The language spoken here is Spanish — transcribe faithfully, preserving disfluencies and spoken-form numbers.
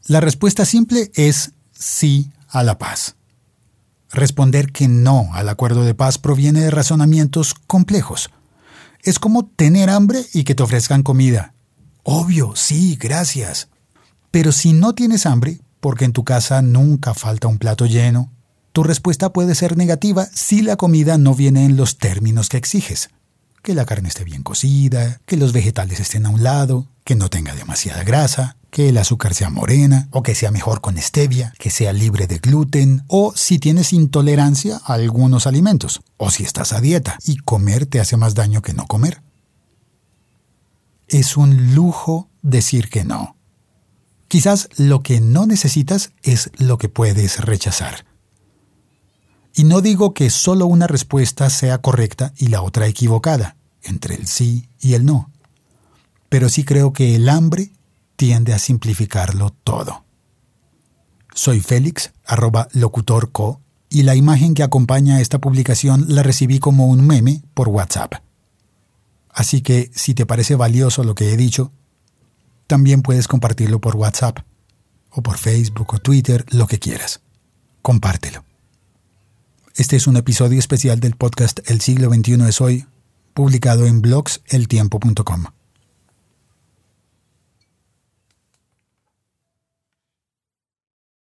La respuesta simple es sí a la paz. Responder que no al acuerdo de paz proviene de razonamientos complejos. Es como tener hambre y que te ofrezcan comida. Obvio, sí, gracias. Pero si no tienes hambre, porque en tu casa nunca falta un plato lleno, tu respuesta puede ser negativa si la comida no viene en los términos que exiges. Que la carne esté bien cocida, que los vegetales estén a un lado, que no tenga demasiada grasa, que el azúcar sea morena, o que sea mejor con stevia, que sea libre de gluten, o si tienes intolerancia a algunos alimentos, o si estás a dieta y comer te hace más daño que no comer. Es un lujo decir que no. Quizás lo que no necesitas es lo que puedes rechazar. Y no digo que solo una respuesta sea correcta y la otra equivocada, entre el sí y el no. Pero sí creo que el hambre tiende a simplificarlo todo. Soy Félix, arroba locutorco, y la imagen que acompaña a esta publicación la recibí como un meme por WhatsApp. Así que, si te parece valioso lo que he dicho, también puedes compartirlo por WhatsApp, o por Facebook o Twitter, lo que quieras. Compártelo. Este es un episodio especial del podcast El siglo veintiuno es hoy, publicado en blogs el tiempo punto com.